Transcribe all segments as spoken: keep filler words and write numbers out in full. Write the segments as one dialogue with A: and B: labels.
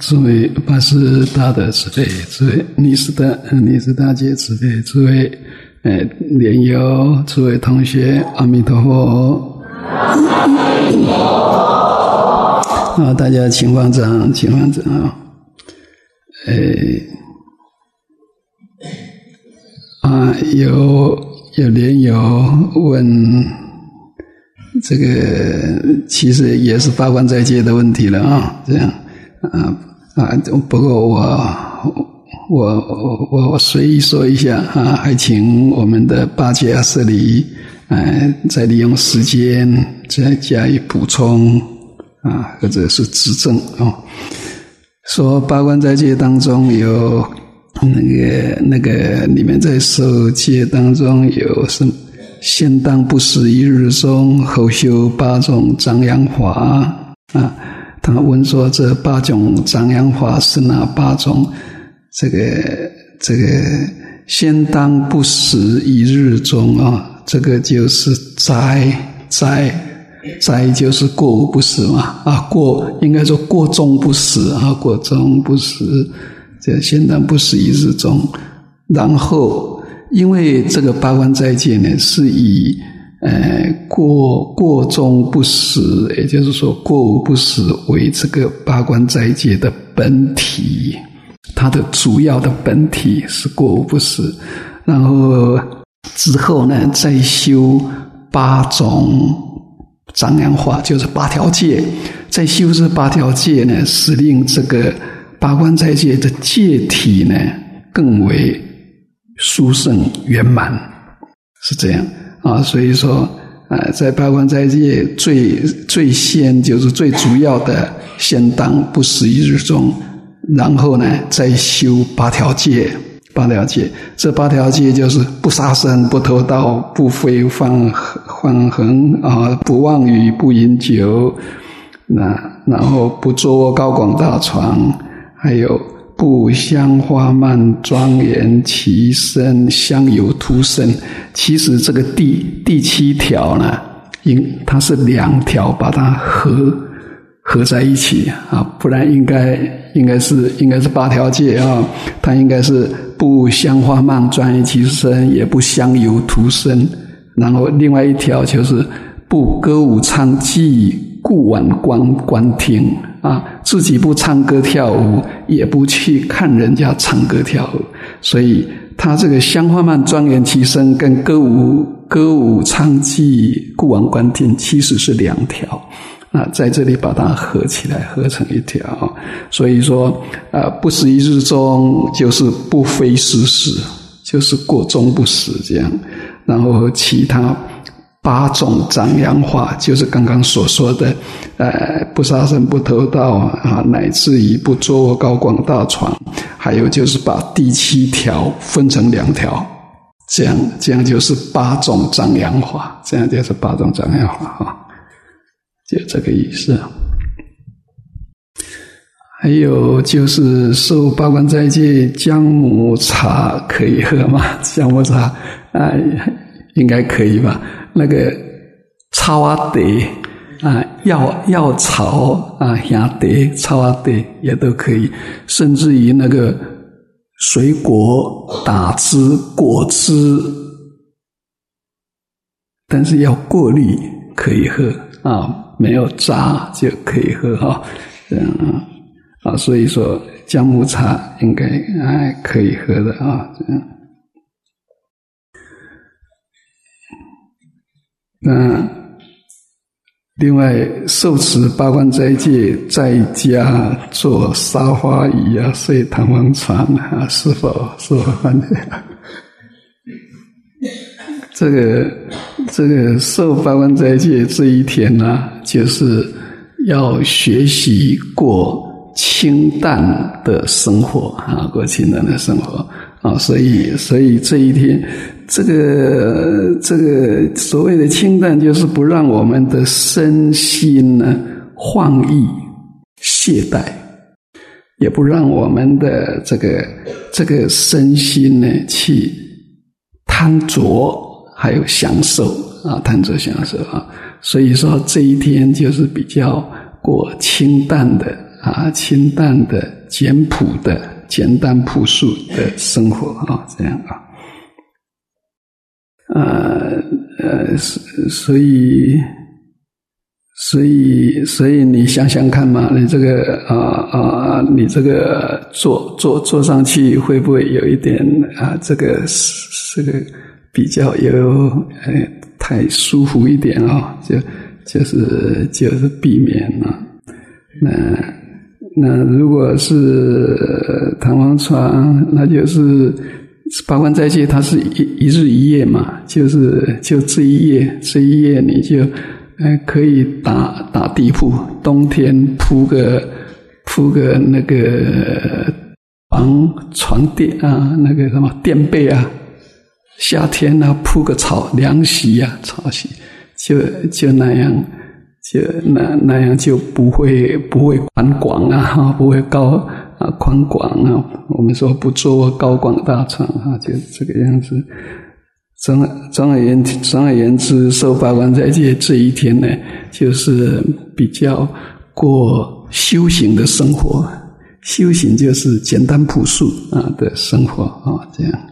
A: 诸位八十大德慈悲，诸位尼师大尼师大姐慈悲，诸位呃莲友，诸位同学，阿弥陀佛。好，大家请放掌，请放掌啊！呃啊，有有莲友问这个，其实也是八关斋戒的问题了啊，这样啊啊，不过我我我我随意说一下啊，还请我们的巴戒阿舍利呃，再利用时间再加以补充啊，或者是指正啊。说八关斋戒当中有那个那个，你们在受戒当中有什么？先当不食一日中，后修八种张扬法啊。他问说这八种张扬法是哪八种？这个这个先当不食一日中啊。这个就是斋斋斋就是过午不食嘛啊，过应该说过中不食啊，过中不食，这先当不食一日中。然后因为这个八关斋戒呢是以呃过过中不食，也就是说过午不食为这个八关斋戒的本体，它的主要的本体是过午不食，然后之后呢，再修八种张扬法，就是八条戒。再修这八条戒呢，使令这个八关斋戒的戒体呢更为殊胜圆满，是这样啊。所以说，呃，在八关斋戒最最先就是最主要的，先当不食一日中，然后呢，再修八条戒。八条戒，这八条戒就是不杀生、不偷盗、不非放放横啊，不妄语、不饮酒，那然后不坐卧高广大床，还有不香花蔓庄严其身，香油涂身。其实这个第第七条呢，应它是两条把它合合在一起啊，不然应该应该是应该是八条戒啊，它应该是不香花蔓庄严其身，也不香油涂身，然后另外一条就是不歌舞唱伎，故晚观观听啊，自己不唱歌跳舞，也不去看人家唱歌跳舞。所以他这个香花蔓庄严其身跟歌舞歌舞唱伎故晚观听其实是两条。那在这里把它合起来，合成一条。所以说，呃，不食一日中就是不非食时，就是过中不食这样。然后其他八种张扬法，就是刚刚所说的，呃，不杀生、不偷盗啊，乃至于不坐卧高广大床，还有就是把第七条分成两条，这样这样就是八种张扬法，这样就是八种张扬法哈。就这个意思。还有就是受八关斋戒，姜母茶可以喝吗？姜母茶啊，应该可以吧？那个草仔茶啊，药药草啊，香茶、草仔茶也都可以，甚至于那个水果打汁、果汁，但是要过滤可以喝啊。没有渣就可以喝哈，这样啊啊，所以说姜母茶应该还可以喝的啊，这样。那另外受持八关斋戒，在家做沙发椅啊，睡弹簧床啊，是否是否犯罪？这个这个受八关斋戒这一天呢、啊，就是要学习过清淡的生活啊，过清淡的生活啊，所以所以这一天，这个这个所谓的清淡，就是不让我们的身心呢晃逸懈怠，也不让我们的这个这个身心呢去贪着。还有享受啊，贪着享受啊，所以说这一天就是比较过清淡的啊清淡的、简朴的、简单朴素的生活啊，这样啊。呃呃，所以所以所以你想想看嘛，你这个啊啊、呃，你这个坐坐坐上去会不会有一点啊？这个这个比较有呃太舒服一点啊、哦？就就是就是避免啊。那那如果是弹簧床，那就是八关斋戒，它是一一日一夜嘛，就是就这一夜这一夜你就呃可以打打地铺，冬天铺个铺个那个床床垫啊，那个什么垫被啊，夏天呢、啊、铺个草凉席啊，草席就就那样。就那那样就不会不会宽广啊，不会高啊宽广啊。我们说不做高广大床啊，就这个样子。总总而言之，总而言之，受八关斋戒这一天呢，就是比较过修行的生活。修行就是简单朴素啊的生活啊，这样。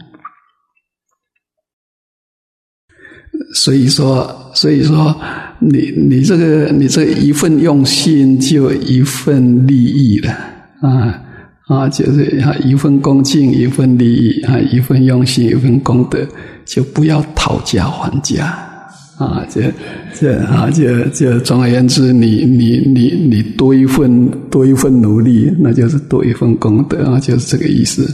A: 所以说，所以说，你你这个你这一份用心，就一份利益了啊啊，就是啊一份恭敬，一份利益啊，一份用心，一份功德，就不要讨价还价啊，这这啊，就就总而言之，你你你你多一份多一份努力，那就是多一份功德啊，就是这个意思。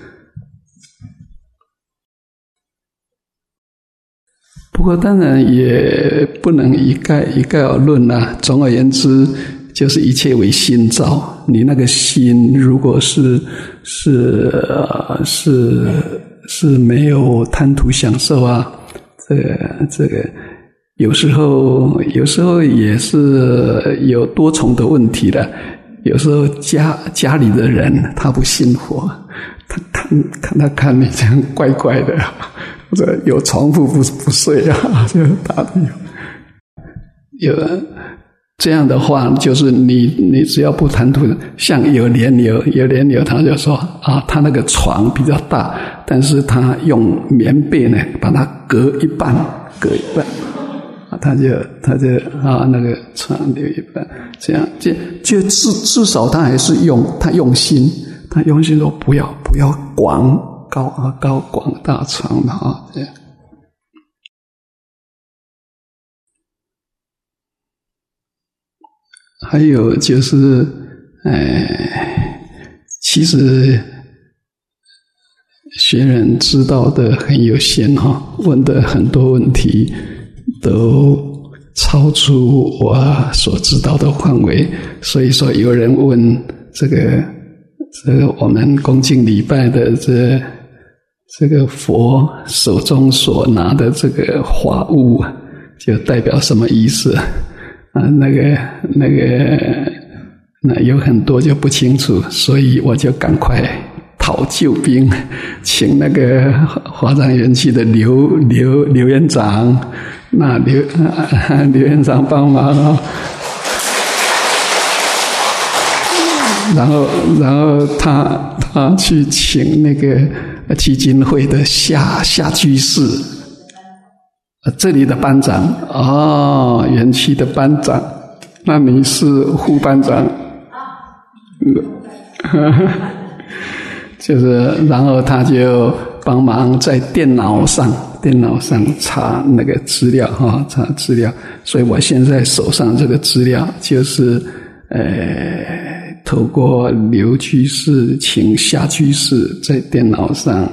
A: 不过当然也不能一概一概而论啦。总而言之，就是一切为心造。你那个心如果是是呃是是没有贪图享受啊，这个这个有时候有时候也是有多重的问题的。有时候家家里的人他不信佛，他看看他看你这样怪怪的。或者有床铺不不睡啊，就打地有这样的话，就是你你只要不贪图，像有莲友有莲友他就说啊，他那个床比较大，但是他用棉被呢把它隔一半，隔一半，啊，他就他就啊那个床留一半，这样就就至至少他还是用他用心，他用心说不要不要广。高啊高广大床的啊，这样。还有就是，哎，其实学人知道的很有限哈，问的很多问题都超出我所知道的范围，所以说有人问这个这个我们恭敬礼拜的这。这个佛手中所拿的这个法物，就代表什么意思啊？那个那个，那有很多就不清楚，所以我就赶快讨救兵，请那个华藏园区的刘刘刘院长，那刘啊刘院长帮忙哦。然后，然后他他去请那个基金会的夏夏居士，这里的班长哦，园区的班长，那你是副班长，就是，然后他就帮忙在电脑上电脑上查那个资料哈，查资料，所以我现在手上这个资料就是呃。透过刘居士请夏居士在电脑上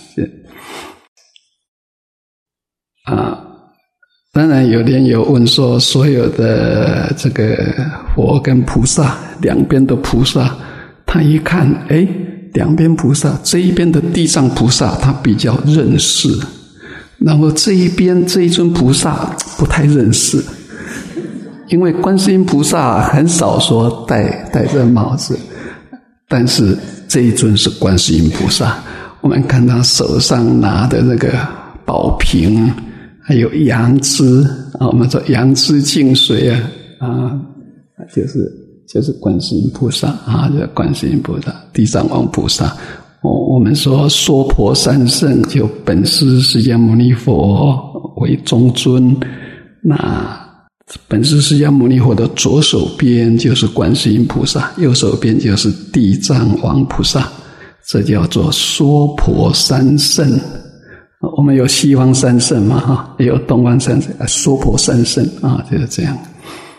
A: 啊，当然有人有问说，所有的这个佛跟菩萨两边的菩萨，他一看，哎，两边菩萨，这一边的地藏菩萨他比较认识，然后这一边这一尊菩萨不太认识。因为观世音菩萨很少说戴戴着帽子，但是这一尊是观世音菩萨。我们看他手上拿的那个宝瓶，还有杨枝啊，我们说杨枝净水啊，啊，就是就是观世音菩萨啊，就是观世音菩萨、地藏王菩萨。我我们说娑婆三圣，就本师释迦牟尼佛为中尊。那本师释迦牟尼佛的左手边就是观世音菩萨，右手边就是地藏王菩萨，这叫做娑婆三圣。我们有西方三圣嘛，哈，也有东方三圣，娑婆三圣啊，就是这样。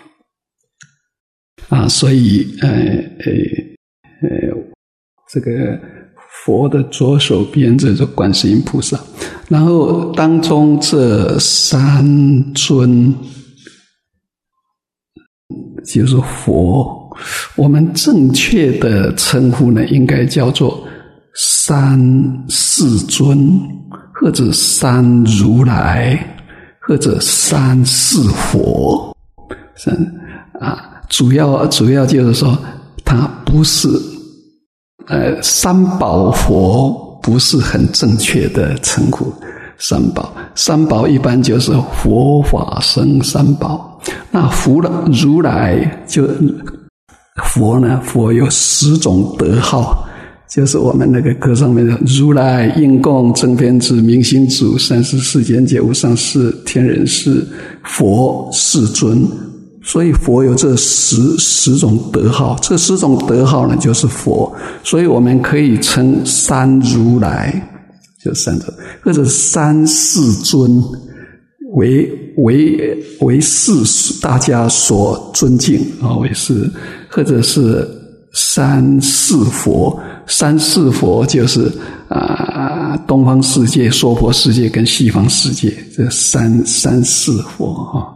A: 啊，所以呃呃呃，这个佛的左手边这是观世音菩萨，然后当中这三尊就是佛，我们正确的称呼呢，应该叫做三世尊，或者三如来，或者三世佛。三啊。主要主要就是说，它不是呃三宝佛不是很正确的称呼。三宝，三宝一般就是佛法僧三宝。那佛如来就佛呢，佛有十种德号，就是我们那个歌上面的如来应供正遍知明心主三世世间界无上士天人师佛世尊。所以佛有这十十种德号，这十种德号呢就是佛，所以我们可以称三如来，就三种，或者三世尊为为为世大家所尊敬啊，为世，或者是三世佛，三世佛就是啊东方世界、娑婆世界跟西方世界，这三三世佛哈。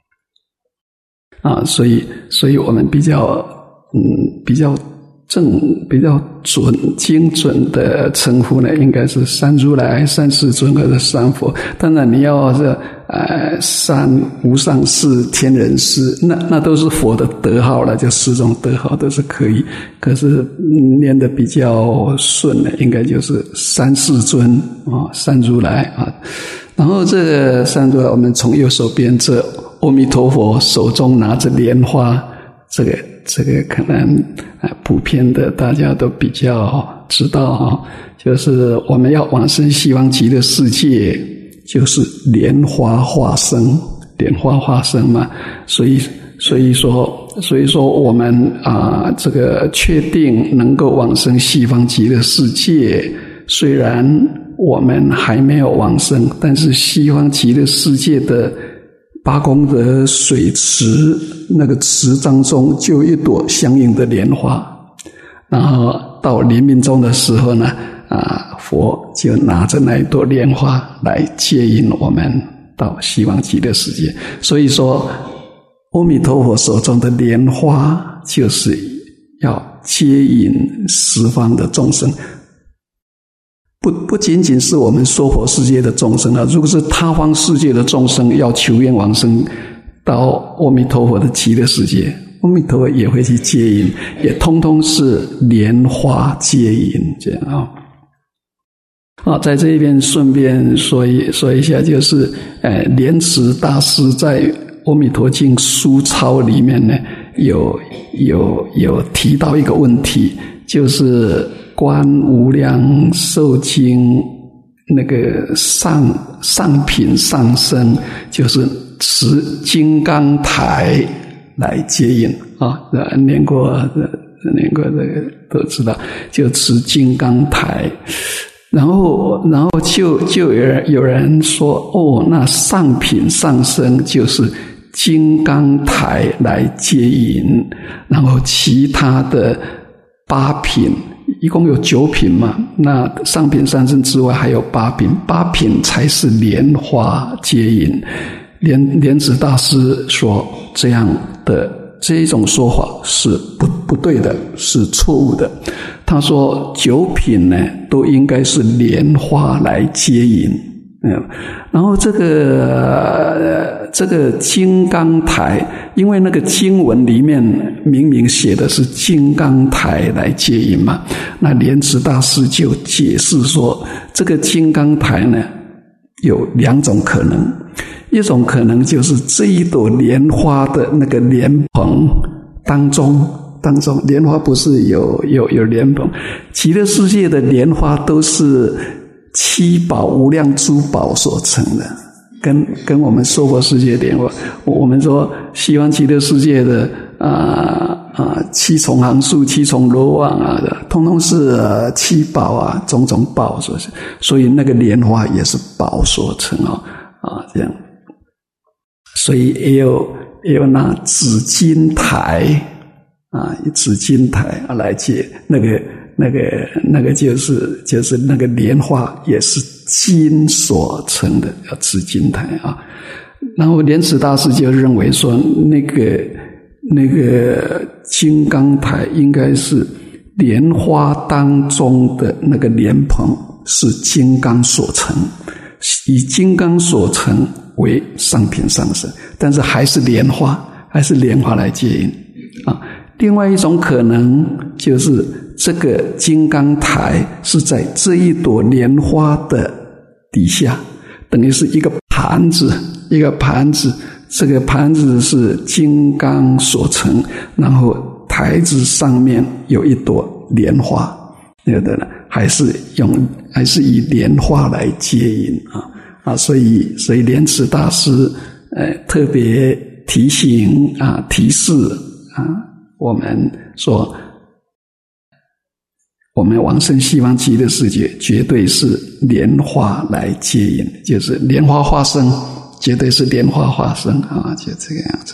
A: 啊，所以，所以我们比较，嗯，比较正、比较准、精准的称呼呢，应该是三如来、三世尊或者三佛。当然，你要是呃三无上士、天人师，那那都是佛的德号了，就十种德号都是可以。可是念得比较顺的，应该就是三世尊啊，三如来啊。然后这个三如来，我们从右手边这。阿弥陀佛手中拿着莲花，这个这个可能啊普遍的大家都比较知道啊，就是我们要往生西方极乐世界，就是莲花化生，莲花化生嘛，所以所以说所以说我们啊这个确定能够往生西方极乐世界，虽然我们还没有往生，但是西方极乐世界的八功德水池那个池当中就有一朵相应的莲花，然后到临命终的时候呢，啊，佛就拿着那一朵莲花来接引我们到西方极乐世界。所以说，阿弥陀佛手中的莲花就是要接引十方的众生。不不仅仅是我们娑婆世界的众生啊，如果是他方世界的众生要求愿往生到阿弥陀佛的极乐世界，阿弥陀佛也会去接引，也通通是莲花接引这样啊。啊，在这边顺便说一说一下，就是呃，莲池大师在《阿弥陀经》书抄里面呢，有有有提到一个问题，就是观无量寿经那个上上品上生，就是持金刚台来接引啊，念过念过这个都知道，就持金刚台。然后然后就就有人有人说，哦，那上品上生就是金刚台来接引，然后其他的八品一共有九品嘛，那上品上生之外还有八品，八品才是莲花接引。莲莲子大师说这样的这一种说法是不不对的，是错误的。他说九品呢都应该是莲花来接引。嗯，然后这个、呃、这个金刚台，因为那个经文里面明明写的是金刚台来接引嘛，那莲池大师就解释说，这个金刚台呢有两种可能，一种可能就是这一朵莲花的那个莲蓬当中当中，莲花不是有有有莲蓬，极乐世界的莲花都是七宝无量珠宝所成的，跟跟我们娑婆世界莲花，我们说西方极乐世界的啊啊七重行树、七重罗网啊的，通通是、呃、七宝啊，种种宝所成，所以那个莲花也是宝所成哦啊这样，所以也有也有拿紫金台啊，以紫金台啊来接那个那个那个就是就是那个莲花也是金所成的，叫紫金台啊。然后莲池大师就认为说，那个那个金刚台应该是莲花当中的那个莲蓬是金刚所成，以金刚所成为上品上身，但是还是莲花，还是莲花来接引啊。另外一种可能就是这个金刚台是在这一朵莲花的底下，等于是一个盘子，一个盘子，这个盘子是金刚所成，然后台子上面有一朵莲花，对不对呢？还是用还是以莲花来接引啊啊，所以所以莲池大师呃特别提醒啊提示啊。我们说，我们往生西方极乐世界绝对是莲花来接引，就是莲花化身，绝对是莲花化身啊，就这个样子。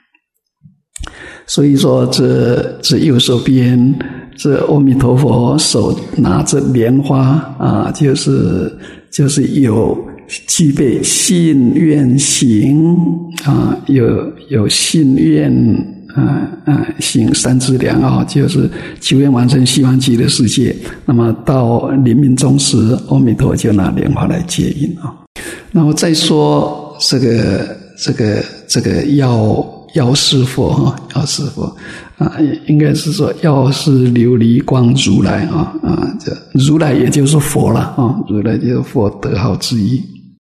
A: 所以说这这右手边这阿弥陀佛手拿着莲花啊，就是就是有具备信愿行啊，有有信愿啊啊行三资粮啊，就是求愿完成西方极乐世界。那么到临命终时，阿弥陀就拿莲花来接引啊。然后再说这个这个这个药药师佛哈，药师佛啊，应该是说药师琉璃光如来啊啊，这如来也就是佛了啊，如来就是佛德号之一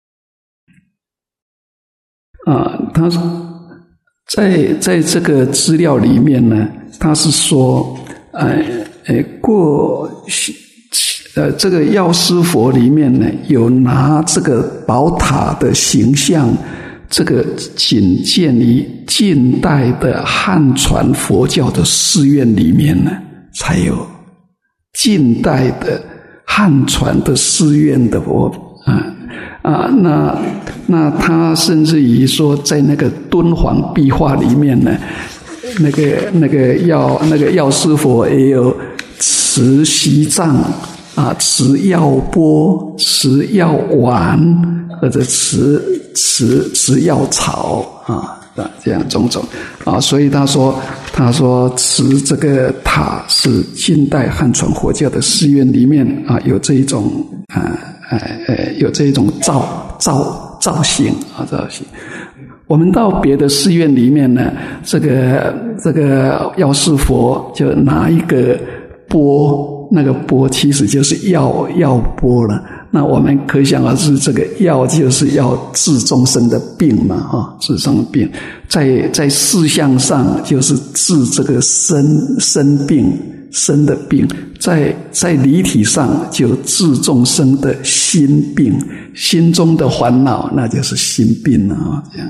A: 啊。他在在这个资料里面呢，他是说，呃呃，过呃这个药师佛里面呢，有拿这个宝塔的形象。这个仅见于近代的汉传佛教的寺院里面呢，才有近代的汉传的寺院的佛啊啊，那那他甚至于说，在那个敦煌壁画里面呢，那个那个药那个药师佛也有持席杖啊，持药钵，持药丸，或者持持持药草啊，这样种种啊，所以他说他说持这个塔是近代汉传佛教的寺院里面啊，有这一种啊呃呃有这一种造造造型啊造型。我们到别的寺院里面呢，这个这个药师佛就拿一个钵，那个钵其实就是药药钵了。那我们可想而知，这个药就是要治众生的病嘛，哈，治众生的病，在在事项上就是治这个身身病身的病，在在理体上就治众生的心病，心中的烦恼，那就是心病了啊，这样。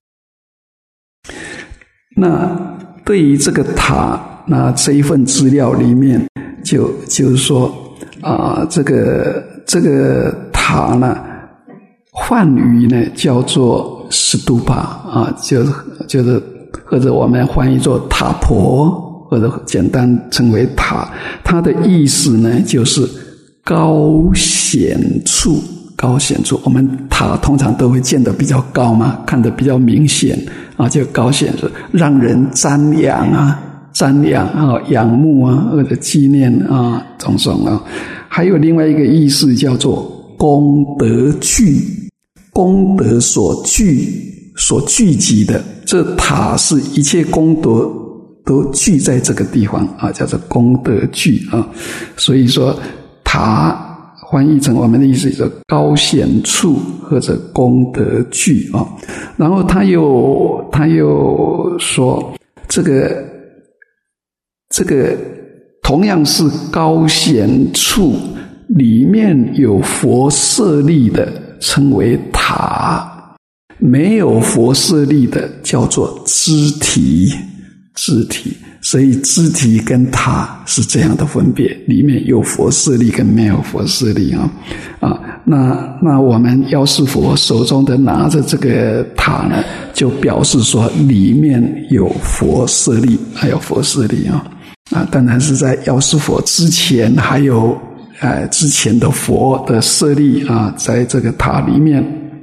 A: 那对于这个塔，那这一份资料里面就就是说啊、呃，这个。这个塔呢，梵语呢叫做斯都帕啊，就就是或者我们翻译作塔婆，或者简单称为塔。它的意思呢就是高显处，高显处。我们塔通常都会建得比较高嘛，看得比较明显啊，就高显处，让人瞻仰啊。瞻仰啊，仰慕啊，或者纪念啊，种种啊。还有另外一个意思叫做功德聚，功德所聚所聚集的，这塔是一切功德都聚在这个地方啊，叫做功德聚啊。所以说塔翻译成我们的意思叫高显处或者功德聚啊。然后他又他又说这个这个同样是高显处，里面有佛舍利的称为塔，没有佛舍利的叫做支提。支提，所以支提跟塔是这样的分别，里面有佛舍利跟没有佛舍利啊啊，那那我们药师佛手中的拿着这个塔呢，就表示说里面有佛舍利，还有佛舍利啊啊，当然是在药师佛之前还有呃之前的佛的舍利啊，在这个塔里面，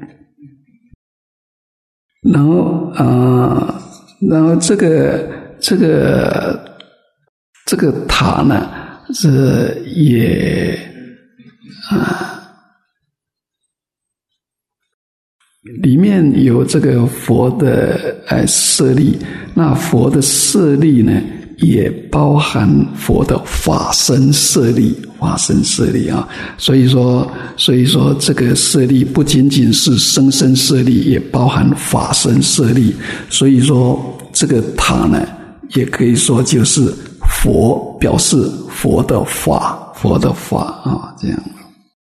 A: 然后啊、呃，然后这个。这个这个塔呢，是也啊，里面有这个佛的呃舍利，那佛的舍利呢，也包含佛的法身舍利，法身舍利啊。所以说，所以说这个舍利不仅仅是生身舍利，也包含法身舍利。所以说，这个塔呢，也可以说就是佛，表示佛的法，佛的法啊，这样。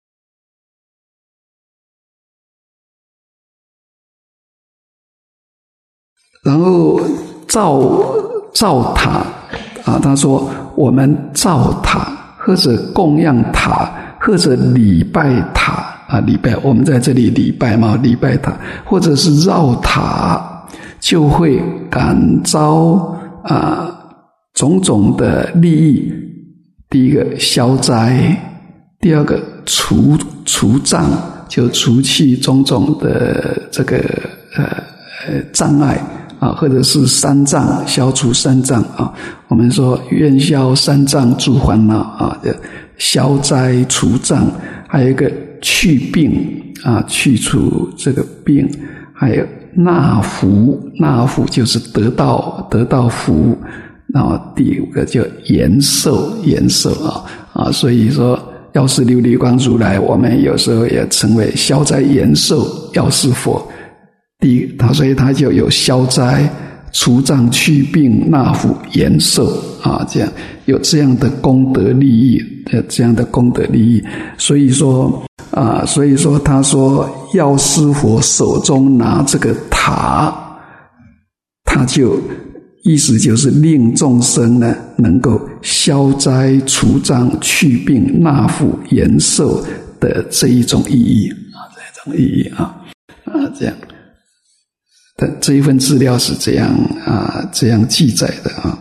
A: 然后造造塔啊，他说我们造塔，或者供养塔，或者礼拜塔啊，礼拜我们在这里礼拜嘛，礼拜塔，或者是绕塔，就会感召。啊，种种的利益，第一个消灾，第二个除除障，就除去种种的这个呃呃障碍啊，或者是三障，消除三障啊。我们说愿消三障诸烦恼啊，消灾除障，还有一个去病啊，去除这个病，还有。纳福，纳福就是得到得到福，然后第五个叫延寿，延寿啊啊，所以说药师琉璃光如来，我们有时候也称为消灾延寿药师佛。第一，他所以他就有消灾、除障、去病、纳福、延寿啊，这样有这样的功德利益，有这样的功德利益，所以说。啊，所以说他说药师佛手中拿这个塔，他就意思就是令众生呢能够消灾除障去病纳福延寿的这一种意义啊，这一种意义啊啊这样的这一份资料是这样啊这样记载的啊。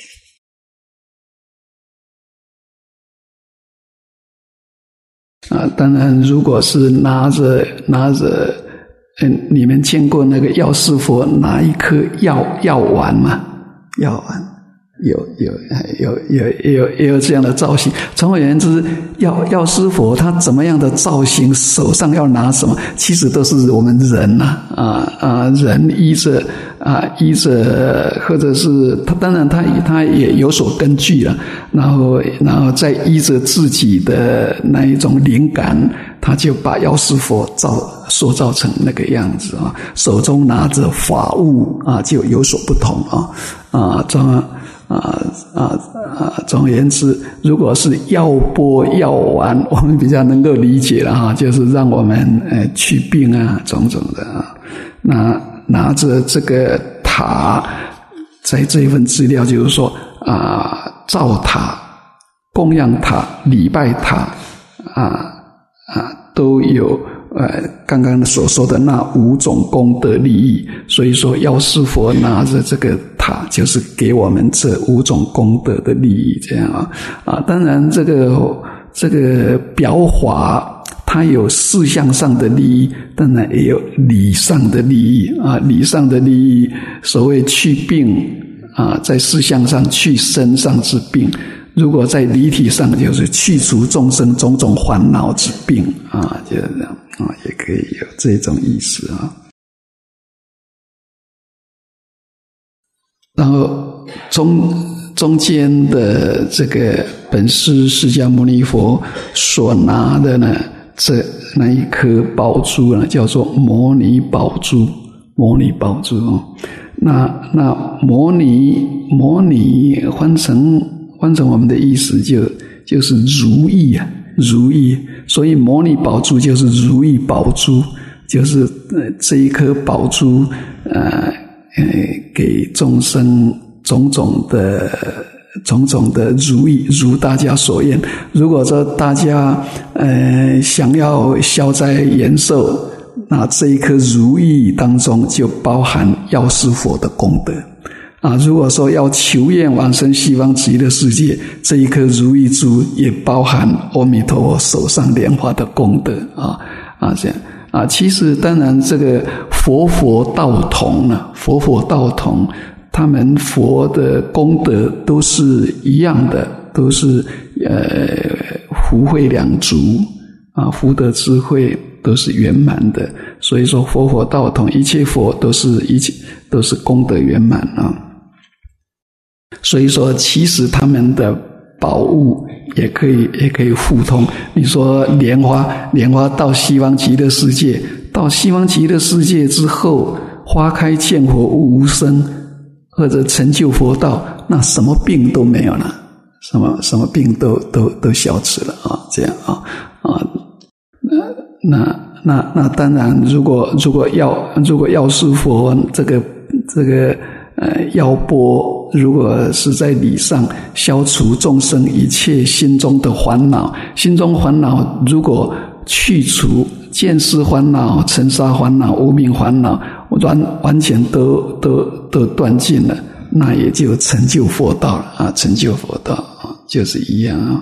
A: 啊，当然，如果是拿着拿着，嗯，你们见过那个药师佛拿一颗药药丸吗？药丸有有有有有也有这样的造型。总而言之，药药师佛他怎么样的造型，手上要拿什么，其实都是我们人呐啊啊人依着啊依着，或者是他当然他他也有所根据了，然后然后再依着自己的那一种灵感，他就把药师佛造塑造成那个样子啊，手中拿着法物啊，就有所不同啊啊这样。啊啊啊！总而言之，如果是药钵药丸，我们比较能够理解了哈，就是让我们呃去病啊，种种的啊。那拿着这个塔，在这一份资料就是说啊，造塔、供养塔、礼拜塔啊啊，都有呃刚刚所说的那五种功德利益。所以说，药师佛拿着这个塔，就是给我们这五种功德的利益，这样啊啊。当然，这个这个表法它有事项上的利益，当然也有理上的利益啊。理上的利益，所谓去病啊，在事项上去身上之病；如果在理体上，就是去除众生种种烦恼之病啊，就这样啊，也可以有这种意思啊。然后中中间的这个本师释迦牟尼佛所拿的呢，这那一颗宝珠呢，叫做摩尼宝珠，摩尼宝珠哦。那那摩尼摩尼翻成翻成我们的意思就就是如意啊，如意。所以摩尼宝珠就是如意宝珠，就是呃这一颗宝珠呃呃给众生种种的种种的如意，如大家所愿。如果说大家呃想要消灾延寿，那这一颗如意当中就包含药师佛的功德啊。如果说要求愿往生西方极乐世界，这一颗如意珠也包含阿弥陀佛手上莲花的功德啊啊这样啊。其实当然这个佛佛道同啊，佛佛道同，他们佛的功德都是一样的，都是呃福慧两足啊，福德智慧都是圆满的。所以说佛佛道同，一切佛都是一切都是功德圆满啊。所以说其实他们的宝物也可以也可以互通。你说莲花莲花到西方极乐世界，到西方极乐世界之后，花开见佛悟无生，或者成就佛道，那什么病都没有了，什么什么病都都都消失了啊，这样啊啊，那那那那当然，如果如果药如果药师佛这个这个呃药钵，如果是在理上消除众生一切心中的烦恼，心中烦恼如果去除见识烦恼、尘沙烦恼、无明烦恼，完完全都都都断尽了，那也就成就佛道了啊！成就佛道啊，就是一样啊。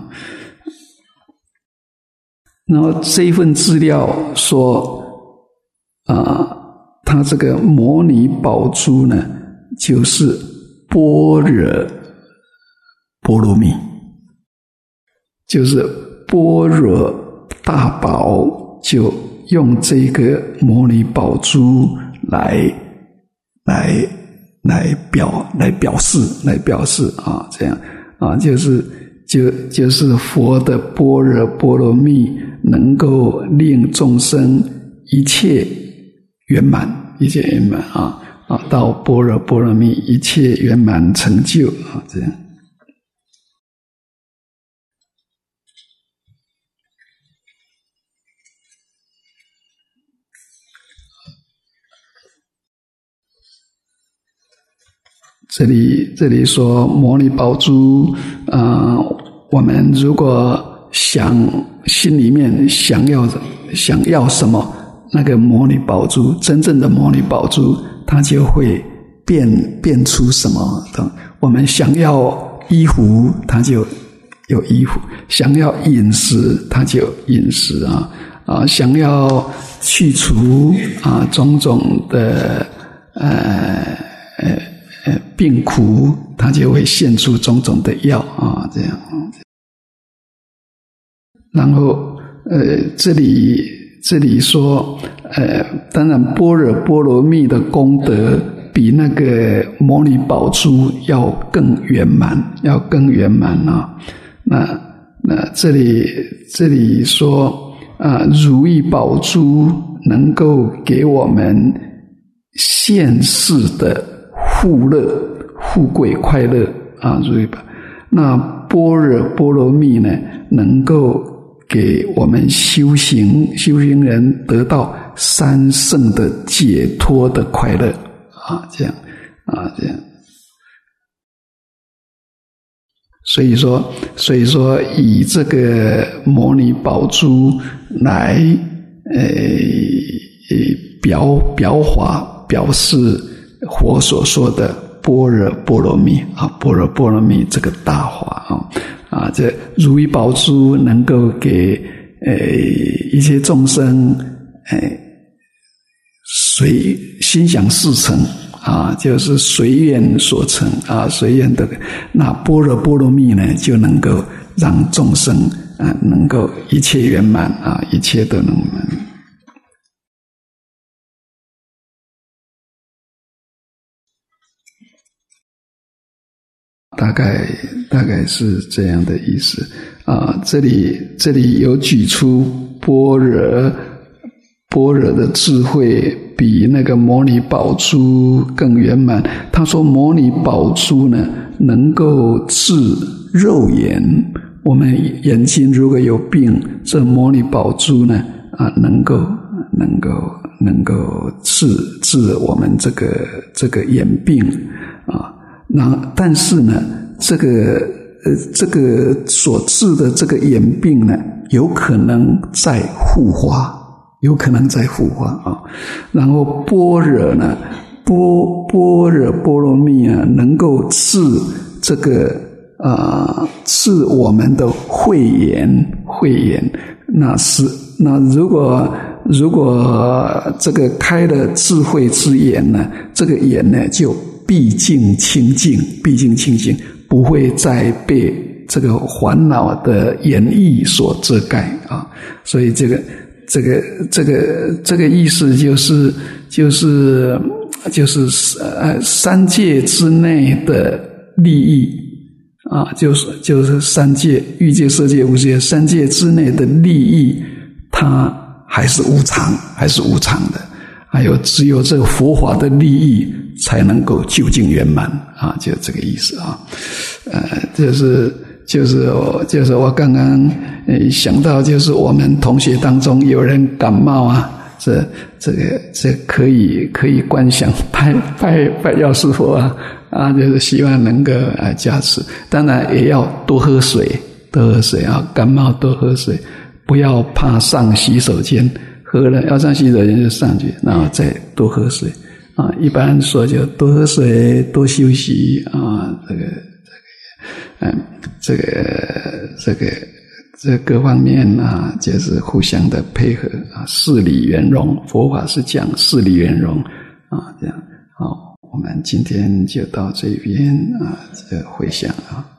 A: 然后这一份资料说啊，它这个摩尼宝珠呢，就是般若波罗蜜，就是般若大宝，就用这个摩尼宝珠来来来表来表示来表示啊，这样啊，就是就就是佛的般若波罗蜜能够令众生一切圆满，一切圆满啊啊，到般若波罗蜜一切圆满成就啊，这样。这里这里说摩尼宝珠啊、呃，我们如果想心里面想要想要什么，那个摩尼宝珠，真正的摩尼宝珠，它就会变变出什么的。我们想要衣服，它就有衣服；想要饮食，它就有饮食啊啊！想要去除啊种种的呃呃。呃，病苦，它就会现出种种的药啊，这样。然后，呃，这里这里说，呃，当然般若波罗蜜的功德比那个摩尼宝珠要更圆满，要更圆满啊。那那这里这里说啊，如意宝珠能够给我们现世的富乐、富贵、快乐啊，如意宝。那般若波罗蜜呢，能够给我们修行修行人得到三圣的解脱的快乐啊，这样啊，这样。所以说，所以说以这个摩尼宝珠来呃表表法表示佛所说的般若波罗蜜啊，般若波罗蜜这个大法啊啊，这如意宝珠能够给呃一切众生呃随心想事成啊，就是随愿所成啊，随愿的。那般若波罗蜜呢，就能够让众生啊能够一切圆满啊，一切都能满。大概大概是这样的意思啊。这里这里有举出般若般若的智慧比那个摩尼宝珠更圆满。他说摩尼宝珠呢，能够治肉眼，我们眼睛如果有病，这摩尼宝珠呢啊，能够能够能够治治我们这个这个眼病啊。那但是呢，这个呃这个所治的这个眼病呢，有可能在复发，有可能在复发啊。然后般若呢，般般若波罗蜜啊，能够治这个啊、呃，治我们的慧眼，慧眼。那是那如果如果这个开了智慧之眼呢，这个眼呢就毕竟清净，毕竟清净，不会再被这个烦恼的言意所遮盖啊。所以这个这个这个这个意思就是就是就是呃三界之内的利益啊，就是就是三界欲界、色界、无界三界之内的利益，它还是无常，还是无常的。还有只有这个佛法的利益才能够究竟圆满啊，就这个意思啊。呃，就是就是我就是我刚刚呃想到，就是我们同学当中有人感冒啊，这这个这可以可以观想拜拜拜药师佛啊啊，就是希望能够啊加持。当然也要多喝水，多喝水啊，感冒多喝水，不要怕上洗手间。喝了要上洗手间就上去，然后再多喝水啊。一般说就多喝水，多休息啊。这个这个，嗯，这个这个这各方面啊，就是互相的配合啊，事理圆融。佛法是讲事理圆融啊，这样好。我们今天就到这边啊，这回向啊。